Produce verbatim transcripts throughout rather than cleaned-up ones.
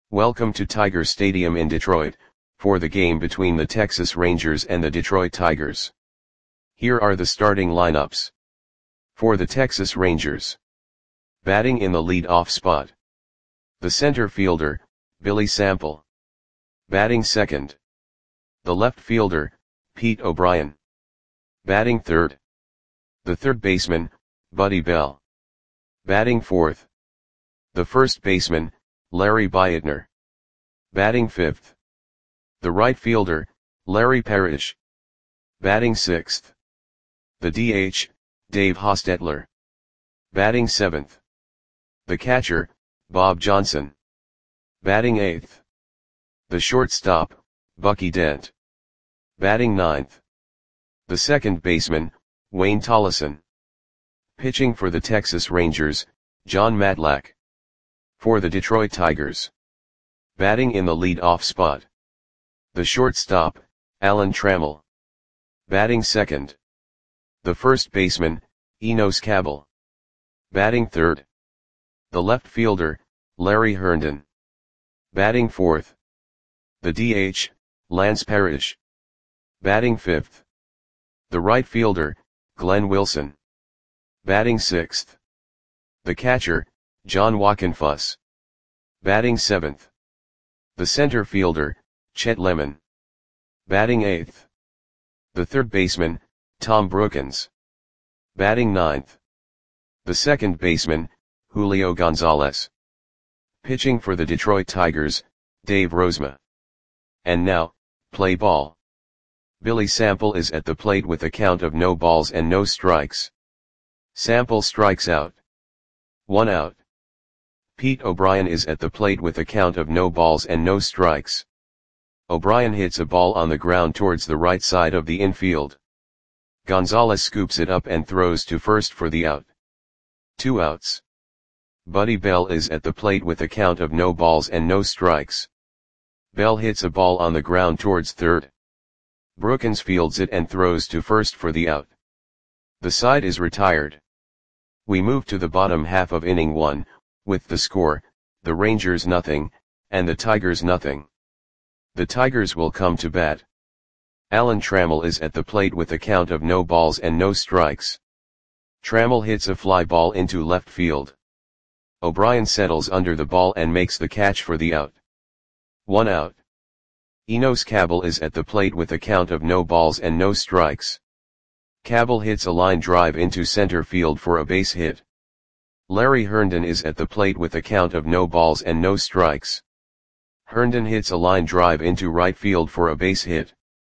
Welcome to Tiger Stadium in Detroit, for the game between the Texas Rangers and the Detroit Tigers. Here are the starting lineups. For the Texas Rangers. Batting in the lead-off spot. The center fielder, Billy Sample. Batting second. The left fielder, Pete O'Brien. Batting third. The third baseman, Buddy Bell. Batting fourth. The first baseman, Larry Beitner. Batting fifth. The right fielder, Larry Parrish. Batting sixth. The D H, Dave Hostetler. Batting seventh. The catcher, Bob Johnson. Batting eighth. The shortstop, Bucky Dent. Batting ninth. The second baseman, Wayne Tollison. Pitching for the Texas Rangers, Jon Matlack. For the Detroit Tigers. Batting in the lead-off spot. The shortstop, Alan Trammell. Batting second. The first baseman, Enos Cabell. Batting third. The left fielder, Larry Herndon. Batting fourth. The D H, Lance Parrish. Batting fifth. The right fielder, Glenn Wilson. Batting sixth. The catcher, John Wockenfuss. Batting seventh. The center fielder, Chet Lemon. Batting eighth. The third baseman, Tom Brookens. Batting ninth. The second baseman, Julio Gonzalez. Pitching for the Detroit Tigers, Dave Rozema. And now, play ball. Billy Sample is at the plate with a count of no balls and no strikes. Sample strikes out. One out. Pete O'Brien is at the plate with a count of no balls and no strikes. O'Brien hits a ball on the ground towards the right side of the infield. Gonzalez scoops it up and throws to first for the out. Two outs. Buddy Bell is at the plate with a count of no balls and no strikes. Bell hits a ball on the ground towards third. Brookens fields it and throws to first for the out. The side is retired. We move to the bottom half of inning one, with the score, the Rangers nothing, and the Tigers nothing. The Tigers will come to bat. Alan Trammell is at the plate with a count of no balls and no strikes. Trammell hits a fly ball into left field. O'Brien settles under the ball and makes the catch for the out. One out. Enos Cabell is at the plate with a count of no balls and no strikes. Cabell hits a line drive into center field for a base hit. Larry Herndon is at the plate with a count of no balls and no strikes. Herndon hits a line drive into right field for a base hit.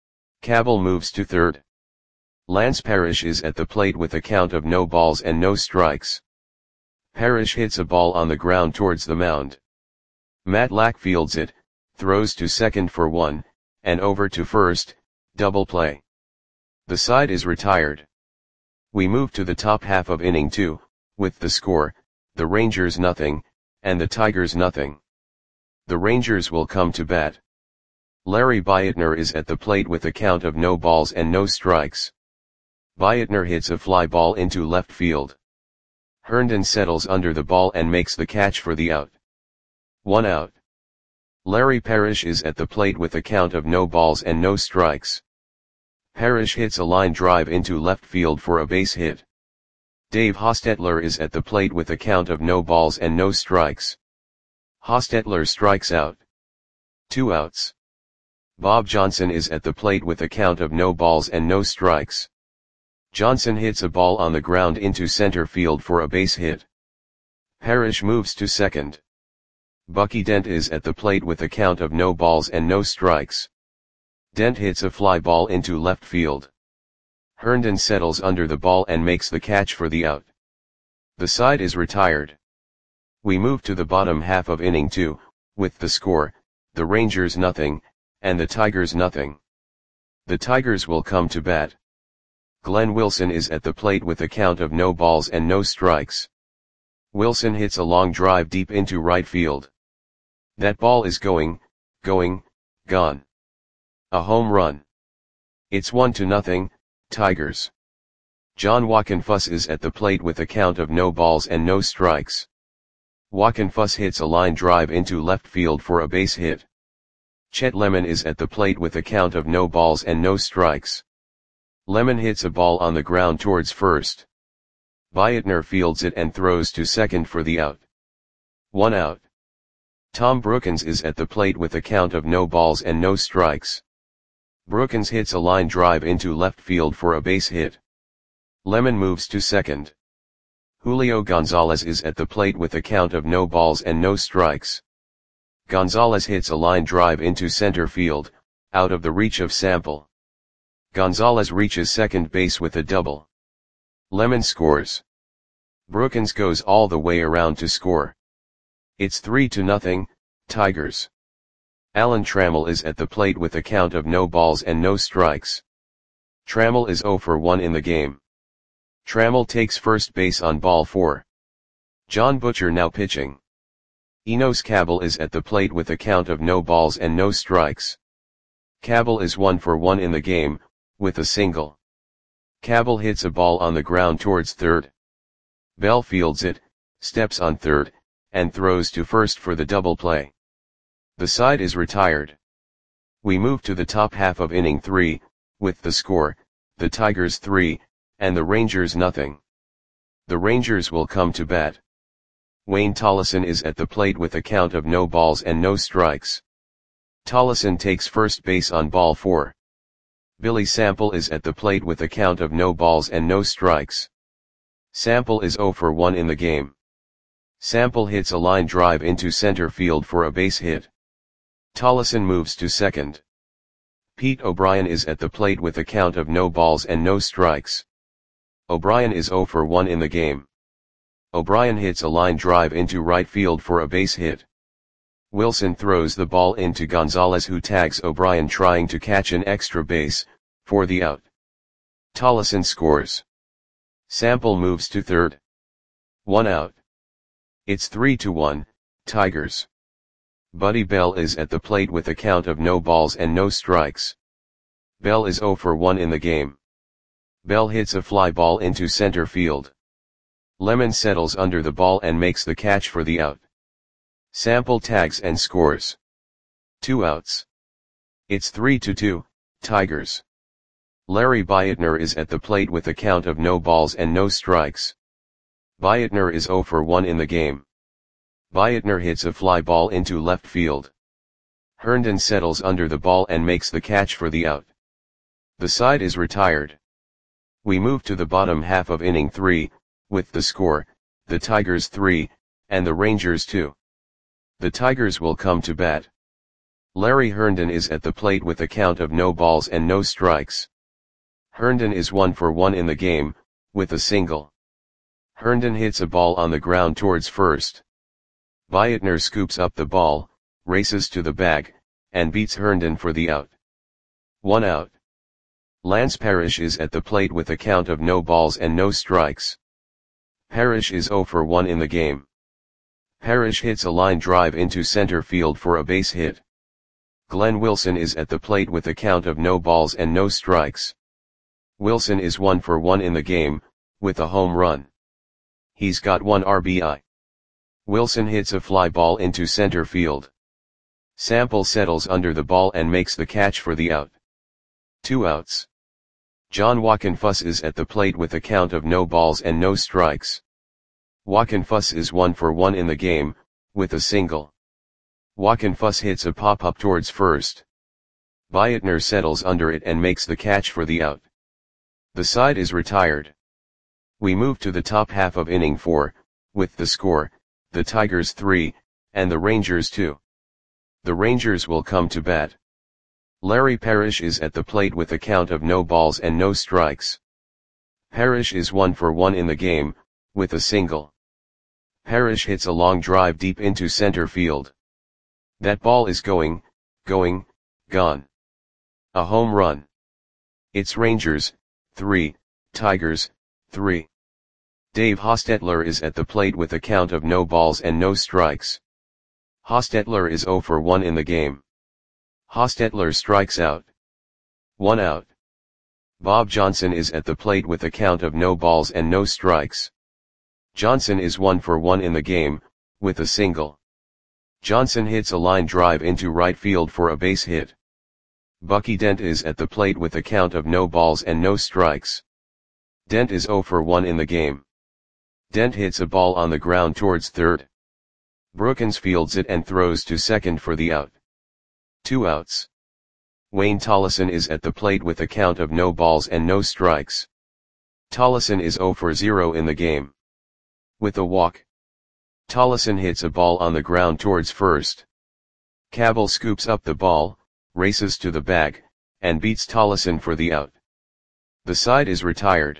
Cabell moves to third. Lance Parrish is at the plate with a count of no balls and no strikes. Parrish hits a ball on the ground towards the mound. Matlack fields it, throws to second for one, and over to first, double play. The side is retired. We move to the top half of inning two, with the score, the Rangers nothing, and the Tigers nothing. The Rangers will come to bat. Larry Beitner is at the plate with a count of no balls and no strikes. Beitner hits a fly ball into left field. Herndon settles under the ball and makes the catch for the out. One out. Larry Parrish is at the plate with a count of no balls and no strikes. Parrish hits a line drive into left field for a base hit. Dave Hostetler is at the plate with a count of no balls and no strikes. Hostetler strikes out. Two outs. Bob Johnson is at the plate with a count of no balls and no strikes. Johnson hits a ball on the ground into center field for a base hit. Parrish moves to second. Bucky Dent is at the plate with a count of no balls and no strikes. Dent hits a fly ball into left field. Herndon settles under the ball and makes the catch for the out. The side is retired. We move to the bottom half of inning two, with the score, the Rangers nothing, and the Tigers nothing. The Tigers will come to bat. Glenn Wilson is at the plate with a count of no balls and no strikes. Wilson hits a long drive deep into right field. That ball is going, going, gone. A home run. It's one to nothing, Tigers. John Wockenfuss is at the plate with a count of no balls and no strikes. Walkenfuss hits a line drive into left field for a base hit. Chet Lemon is at the plate with a count of no balls and no strikes. Lemon hits a ball on the ground towards first. Beitner fields it and throws to second for the out. One out. Tom Brookens is at the plate with a count of no balls and no strikes. Brookens hits a line drive into left field for a base hit. Lemon moves to second. Julio Gonzalez is at the plate with a count of no balls and no strikes. Gonzalez hits a line drive into center field, out of the reach of Sample. Gonzalez reaches second base with a double. Lemon scores. Brookens goes all the way around to score. It's three to nothing, Tigers. Alan Trammell is at the plate with a count of no balls and no strikes. Trammell is oh for one in the game. Trammell takes first base on ball four. John Butcher now pitching. Enos Cabell is at the plate with a count of no balls and no strikes. Cabell is one for one in the game, with a single. Cabell hits a ball on the ground towards third. Bell fields it, steps on third, and throws to first for the double play. The side is retired. We move to the top half of inning three, with the score, the Tigers three, and the Rangers nothing. The Rangers will come to bat. Wayne Tollison is at the plate with a count of no balls and no strikes. Tollison takes first base on ball four. Billy Sample is at the plate with a count of no balls and no strikes. Sample is oh for one in the game. Sample hits a line drive into center field for a base hit. Tollison moves to second. Pete O'Brien is at the plate with a count of no balls and no strikes. O'Brien is oh for one in the game. O'Brien hits a line drive into right field for a base hit. Wilson throws the ball into Gonzalez, who tags O'Brien trying to catch an extra base, for the out. Tollison scores. Sample moves to third. One out. It's three to one, Tigers. Buddy Bell is at the plate with a count of no balls and no strikes. Bell is oh for one in the game. Bell hits a fly ball into center field. Lemon settles under the ball and makes the catch for the out. Sample tags and scores. Two outs. It's three to two, Tigers. Larry Beitner is at the plate with a count of no balls and no strikes. Beitner is oh for one in the game. Beitner hits a fly ball into left field. Herndon settles under the ball and makes the catch for the out. The side is retired. We move to the bottom half of inning three, with the score, the Tigers three, and the Rangers two. The Tigers will come to bat. Larry Herndon is at the plate with a count of no balls and no strikes. Herndon is one for one in the game, with a single. Herndon hits a ball on the ground towards first. Beitner scoops up the ball, races to the bag, and beats Herndon for the out. One out. Lance Parrish is at the plate with a count of no balls and no strikes. Parrish is oh for one in the game. Parrish hits a line drive into center field for a base hit. Glenn Wilson is at the plate with a count of no balls and no strikes. Wilson is one for one in the game, with a home run. He's got one R B I. Wilson hits a fly ball into center field. Sample settles under the ball and makes the catch for the out. Two outs. John Walkenfuss is at the plate with a count of no balls and no strikes. Walkenfuss is one for one in the game, with a single. Walkenfuss hits a pop-up towards first. Beitner settles under it and makes the catch for the out. The side is retired. We move to the top half of inning four, with the score, the Tigers three, and the Rangers two. The Rangers will come to bat. Larry Parrish is at the plate with a count of no balls and no strikes. Parrish is one for one in the game, with a single. Parrish hits a long drive deep into center field. That ball is going, going, gone. A home run. It's Rangers, three, Tigers, three. Dave Hostetler is at the plate with a count of no balls and no strikes. Hostetler is oh for one in the game. Hostetler strikes out. One out. Bob Johnson is at the plate with a count of no balls and no strikes. Johnson is one for one in the game, with a single. Johnson hits a line drive into right field for a base hit. Bucky Dent is at the plate with a count of no balls and no strikes. Dent is zero for one in the game. Dent hits a ball on the ground towards third. Brookins fields it and throws to second for the out. Two outs. Wayne Tollison is at the plate with a count of no balls and no strikes. Tollison is zero for zero in the game. With a walk. Tollison hits a ball on the ground towards first. Cabell scoops up the ball, races to the bag, and beats Tollison for the out. The side is retired.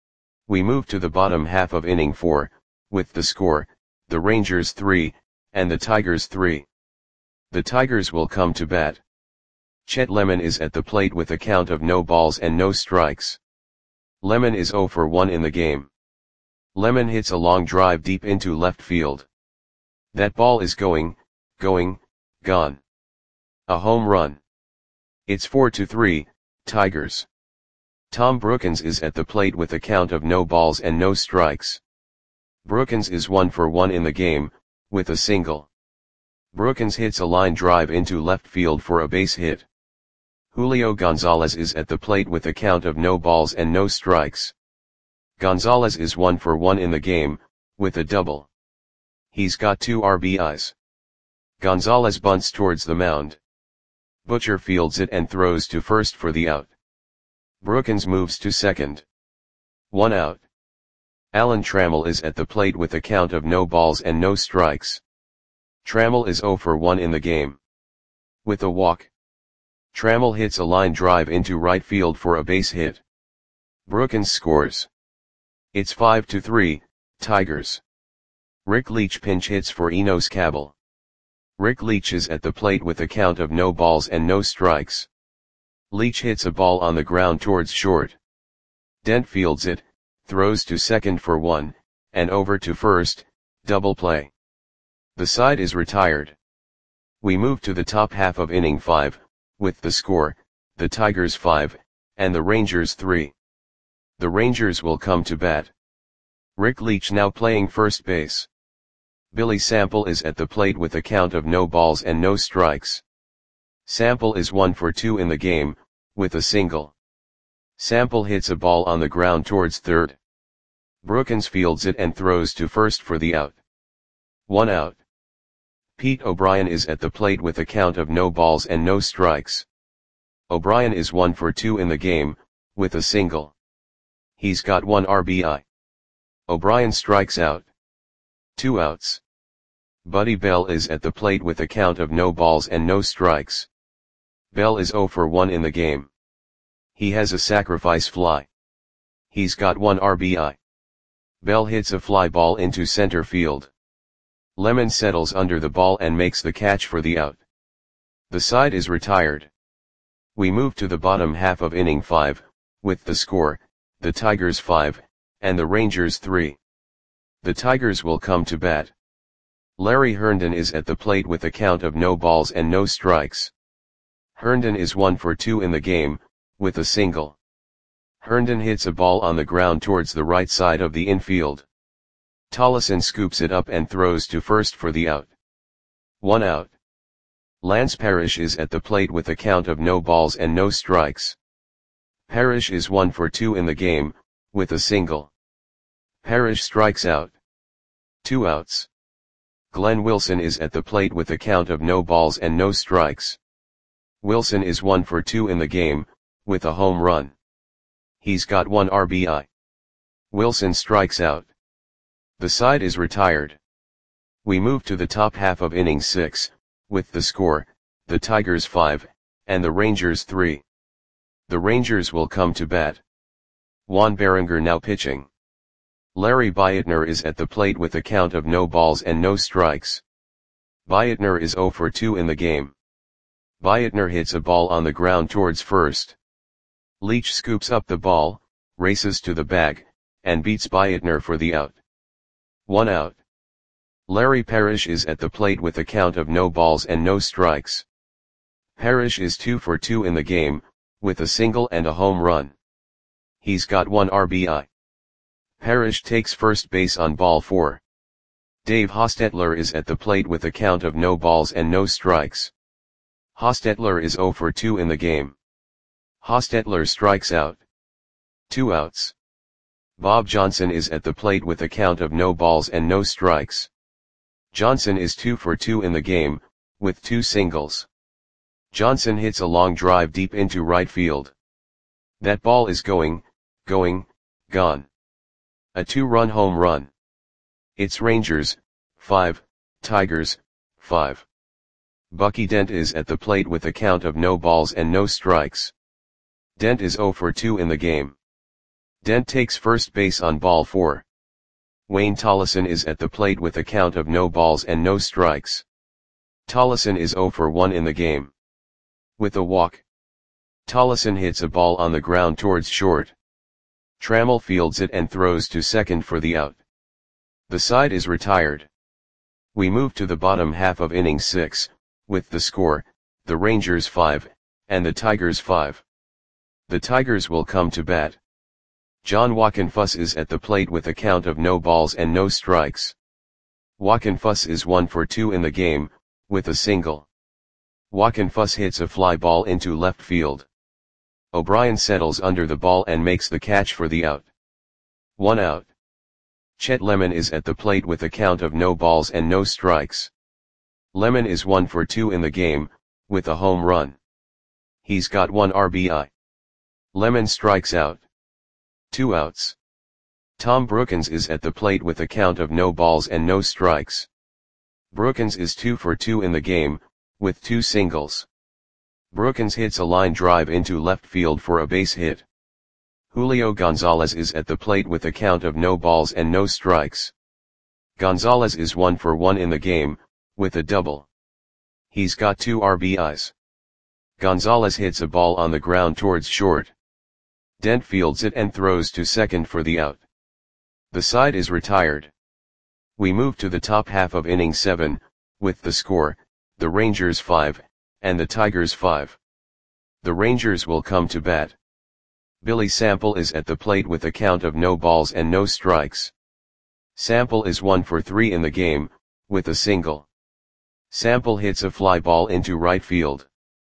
We move to the bottom half of inning four, with the score, the Rangers three, and the Tigers three. The Tigers will come to bat. Chet Lemon is at the plate with a count of no balls and no strikes. Lemon is zero for one in the game. Lemon hits a long drive deep into left field. That ball is going, going, gone. A home run. It's four to three, Tigers. Tom Brookins is at the plate with a count of no balls and no strikes. Brookins is one for one in the game, with a single. Brookins hits a line drive into left field for a base hit. Julio Gonzalez is at the plate with a count of no balls and no strikes. Gonzalez is one for one in the game, with a double. He's got two R B Is. Gonzalez bunts towards the mound. Butcher fields it and throws to first for the out. Brookins moves to second. One out. Alan Trammell is at the plate with a count of no balls and no strikes. Trammell is zero for one in the game. With a walk. Trammell hits a line drive into right field for a base hit. Brookins scores. It's five to three, Tigers. Rick Leach pinch hits for Enos Cabell. Rick Leach is at the plate with a count of no balls and no strikes. Leach hits a ball on the ground towards short. Dent fields it, throws to second for one, and over to first, double play. The side is retired. We move to the top half of inning five, with the score, the Tigers five, and the Rangers three. The Rangers will come to bat. Rick Leach now playing first base. Billy Sample is at the plate with a count of no balls and no strikes. Sample is one for two in the game, with a single. Sample hits a ball on the ground towards third. Brookins fields it and throws to first for the out. One out. Pete O'Brien is at the plate with a count of no balls and no strikes. O'Brien is one for two in the game, with a single. He's got one R B I. O'Brien strikes out. Two outs. Buddy Bell is at the plate with a count of no balls and no strikes. Bell is zero for one in the game. He has a sacrifice fly. He's got one R B I. Bell hits a fly ball into center field. Lemon settles under the ball and makes the catch for the out. The side is retired. We move to the bottom half of inning five, with the score, the Tigers five, and the Rangers three. The Tigers will come to bat. Larry Herndon is at the plate with a count of no balls and no strikes. Herndon is one for two in the game, with a single. Herndon hits a ball on the ground towards the right side of the infield. Tollison scoops it up and throws to first for the out. One out. Lance Parrish is at the plate with a count of no balls and no strikes. Parrish is one for two in the game, with a single. Parrish strikes out. Two outs. Glenn Wilson is at the plate with a count of no balls and no strikes. Wilson is one for two in the game, with a home run. He's got one R B I. Wilson strikes out. The side is retired. We move to the top half of inning six, with the score, the Tigers five, and the Rangers three. The Rangers will come to bat. Juan Berenger now pitching. Larry Beitner is at the plate with a count of no balls and no strikes. Beitner is zero for two in the game. Beitner hits a ball on the ground towards first. Leach scoops up the ball, races to the bag, and beats Beitner for the out. One out. Larry Parrish is at the plate with a count of no balls and no strikes. Parrish is two for two in the game, with a single and a home run. He's got one R B I. Parrish takes first base on ball four. Dave Hostetler is at the plate with a count of no balls and no strikes. Hostetler is zero for two in the game. Hostetler strikes out. Two outs. Bob Johnson is at the plate with a count of no balls and no strikes. Johnson is two for two in the game, with two singles. Johnson hits a long drive deep into right field. That ball is going, going, gone. A two-run home run. It's Rangers, five, Tigers, five. Bucky Dent is at the plate with a count of no balls and no strikes. Dent is zero for two in the game. Dent takes first base on ball four. Wayne Tollison is at the plate with a count of no balls and no strikes. Tollison is zero for one in the game. With a walk. Tollison hits a ball on the ground towards short. Trammell fields it and throws to second for the out. The side is retired. We move to the bottom half of inning six, with the score, the Rangers five, and the Tigers five. The Tigers will come to bat. John Wockenfuss is at the plate with a count of no balls and no strikes. Wockenfuss is one for two in the game, with a single. Wockenfuss hits a fly ball into left field. O'Brien settles under the ball and makes the catch for the out. One out. Chet Lemon is at the plate with a count of no balls and no strikes. Lemon is one for two in the game, with a home run. He's got one R B I. Lemon strikes out. Two outs. Tom Brookens is at the plate with a count of no balls and no strikes. Brookens is two for two in the game, with two singles. Brookens hits a line drive into left field for a base hit. Julio Gonzalez is at the plate with a count of no balls and no strikes. Gonzalez is one for one in the game, with a double. He's got two R B Is. Gonzalez hits a ball on the ground towards short. Dent fields it and throws to second for the out. The side is retired. We move to the top half of inning seven, with the score, the Rangers five, and the Tigers five. The Rangers will come to bat. Billy Sample is at the plate with a count of no balls and no strikes. Sample is one for three in the game, with a single. Sample hits a fly ball into right field.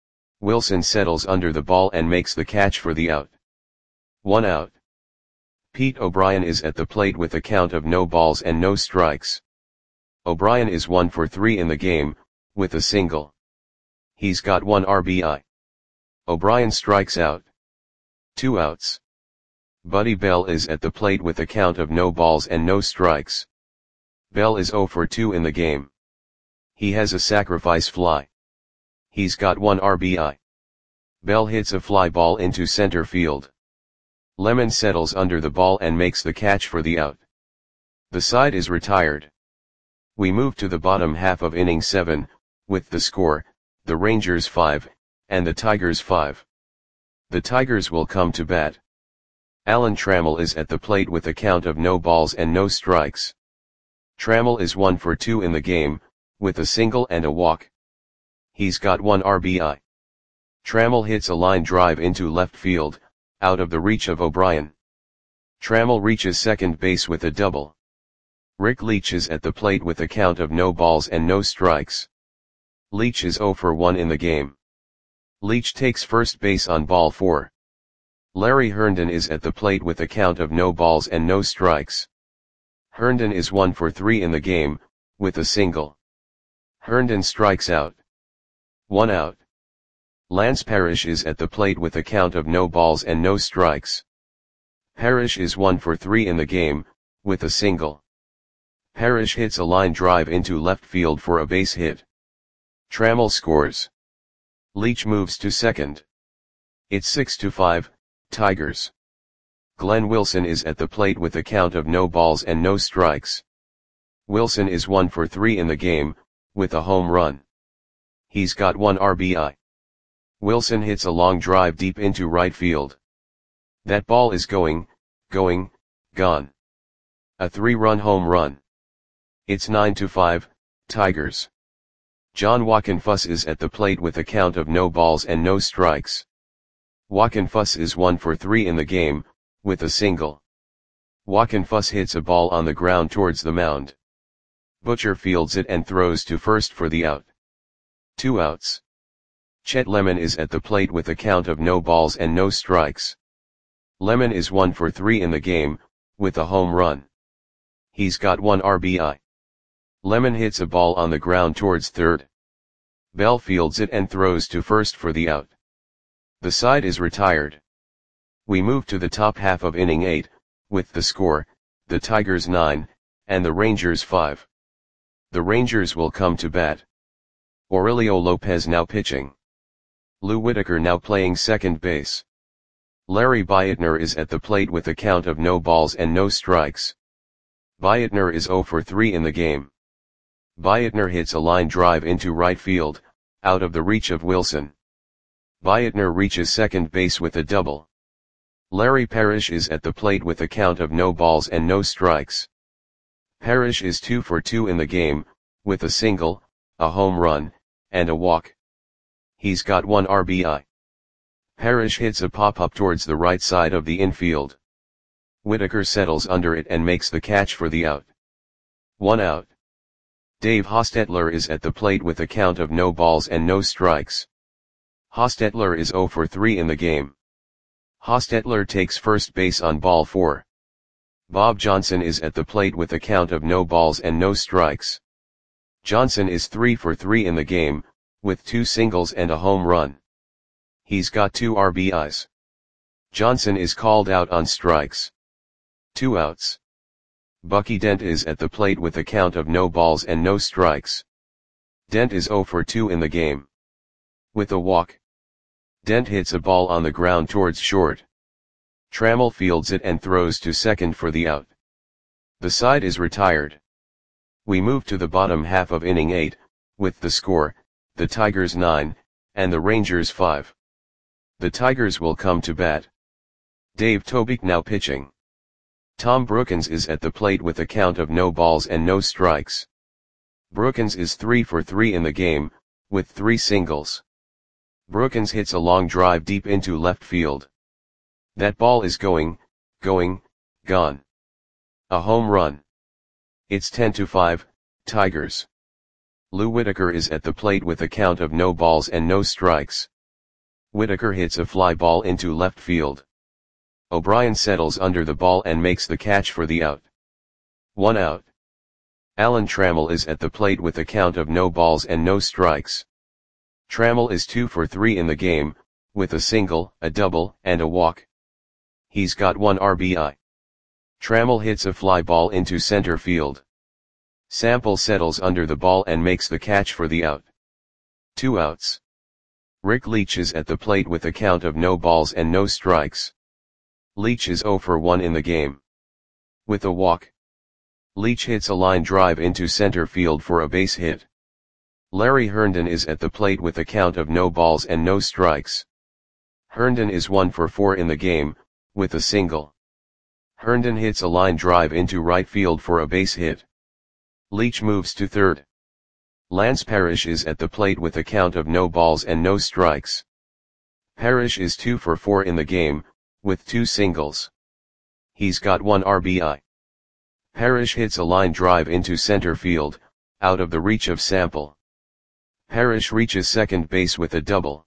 Wilson settles under the ball and makes the catch for the out. One out. Pete O'Brien is at the plate with a count of no balls and no strikes. O'Brien is one for three in the game, with a single. He's got one R B I. O'Brien strikes out. Two outs. Buddy Bell is at the plate with a count of no balls and no strikes. Bell is zero for two in the game. He has a sacrifice fly. He's got one R B I. Bell hits a fly ball into center field. Lemon settles under the ball and makes the catch for the out. The side is retired. We move to the bottom half of inning seven, with the score, the Rangers five, and the Tigers five. The Tigers will come to bat. Alan Trammell is at the plate with a count of no balls and no strikes. Trammell is one for two in the game, with a single and a walk. He's got one R B I. Trammell hits a line drive into left field, out of the reach of O'Brien. Trammell reaches second base with a double. Rick Leach is at the plate with a count of no balls and no strikes. Leach is zero for one in the game. Leach takes first base on ball four. Larry Herndon is at the plate with a count of no balls and no strikes. Herndon is one for three in the game, with a single. Herndon strikes out. One out. Lance Parrish is at the plate with a count of no balls and no strikes. Parrish is one for three in the game, with a single. Parrish hits a line drive into left field for a base hit. Trammell scores. Leach moves to second. It's six to five, Tigers. Glenn Wilson is at the plate with a count of no balls and no strikes. Wilson is one for three in the game, with a home run. He's got one R B I. Wilson hits a long drive deep into right field. That ball is going, going, gone. A three-run home run. It's nine to five, Tigers. John Wockenfuss is at the plate with a count of no balls and no strikes. Wockenfuss is one for three in the game, with a single. Wockenfuss hits a ball on the ground towards the mound. Butcher fields it and throws to first for the out. Two outs. Chet Lemon is at the plate with a count of no balls and no strikes. Lemon is one for three in the game, with a home run. He's got one R B I. Lemon hits a ball on the ground towards third. Bell fields it and throws to first for the out. The side is retired. We move to the top half of inning eight, with the score, the Tigers nine, and the Rangers five. The Rangers will come to bat. Aurelio Lopez now pitching. Lou Whitaker now playing second base. Larry Bietner is at the plate with a count of no balls and no strikes. Bietner is zero for three in the game. Bietner hits a line drive into right field, out of the reach of Wilson. Bietner reaches second base with a double. Larry Parrish is at the plate with a count of no balls and no strikes. Parrish is two for two in the game, with a single, a home run, and a walk. He's got one R B I. Parrish hits a pop-up towards the right side of the infield. Whitaker settles under it and makes the catch for the out. One out. Dave Hostetler is at the plate with a count of no balls and no strikes. Hostetler is zero for three in the game. Hostetler takes first base on ball four. Bob Johnson is at the plate with a count of no balls and no strikes. Johnson is three for three in the game, with two singles and a home run. He's got two R B Is. Johnson is called out on strikes. Two outs. Bucky Dent is at the plate with a count of no balls and no strikes. Dent is zero for two in the game. With a walk. Dent hits a ball on the ground towards short. Trammell fields it and throws to second for the out. The side is retired. We move to the bottom half of inning eight, with the score, the Tigers nine, and the Rangers five. The Tigers will come to bat. Dave Tobik now pitching. Tom Brookins is at the plate with a count of no balls and no strikes. Brookins is three for three in the game, with three singles. Brookins hits a long drive deep into left field. That ball is going, going, gone. A home run. It's ten to five, Tigers. Lou Whitaker is at the plate with a count of no balls and no strikes. Whitaker hits a fly ball into left field. O'Brien settles under the ball and makes the catch for the out. One out. Alan Trammell is at the plate with a count of no balls and no strikes. Trammell is two for three in the game, with a single, a double, and a walk. He's got one R B I. Trammell hits a fly ball into center field. Sample settles under the ball and makes the catch for the out. Two outs. Rick Leach is at the plate with a count of no balls and no strikes. Leach is zero for one in the game. With a walk. Leach hits a line drive into center field for a base hit. Larry Herndon is at the plate with a count of no balls and no strikes. Herndon is one for four in the game, with a single. Herndon hits a line drive into right field for a base hit. Leach moves to third. Lance Parrish is at the plate with a count of no balls and no strikes. Parrish is two for four in the game, with two singles. He's got one R B I. Parrish hits a line drive into center field, out of the reach of Sample. Parrish reaches second base with a double.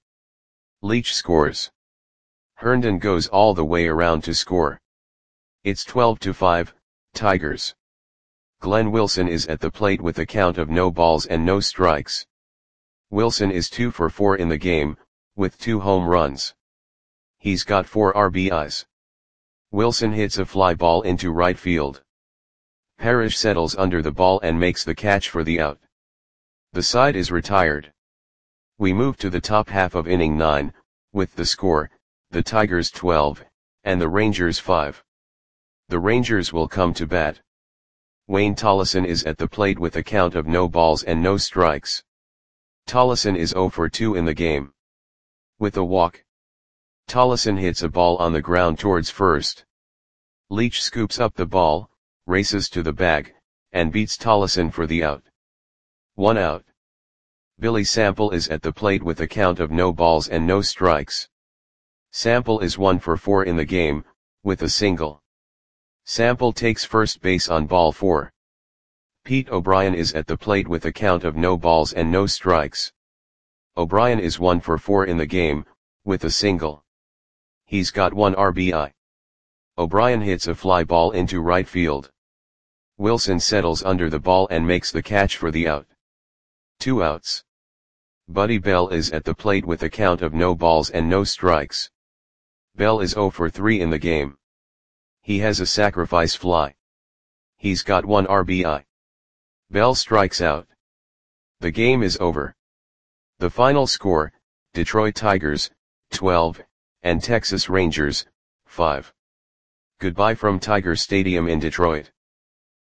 Leach scores. Herndon goes all the way around to score. It's twelve to five, Tigers. Glenn Wilson is at the plate with a count of no balls and no strikes. Wilson is two for four in the game, with two home runs. He's got four R B Is. Wilson hits a fly ball into right field. Parrish settles under the ball and makes the catch for the out. The side is retired. We move to the top half of inning nine, with the score, the Tigers twelve, and the Rangers five. The Rangers will come to bat. Wayne Tollison is at the plate with a count of no balls and no strikes. Tollison is zero for two in the game. With a walk. Tollison hits a ball on the ground towards first. Leach scoops up the ball, races to the bag, and beats Tollison for the out. One out. Billy Sample is at the plate with a count of no balls and no strikes. Sample is one for four in the game, with a single. Sample takes first base on ball four. Pete O'Brien is at the plate with a count of no balls and no strikes. O'Brien is one for four in the game, with a single. He's got one R B I. O'Brien hits a fly ball into right field. Wilson settles under the ball and makes the catch for the out. Two outs. Buddy Bell is at the plate with a count of no balls and no strikes. Bell is zero for three in the game. He has a sacrifice fly. He's got one R B I. Bell strikes out. The game is over. The final score, Detroit Tigers, twelve, and Texas Rangers, five. Goodbye from Tiger Stadium in Detroit.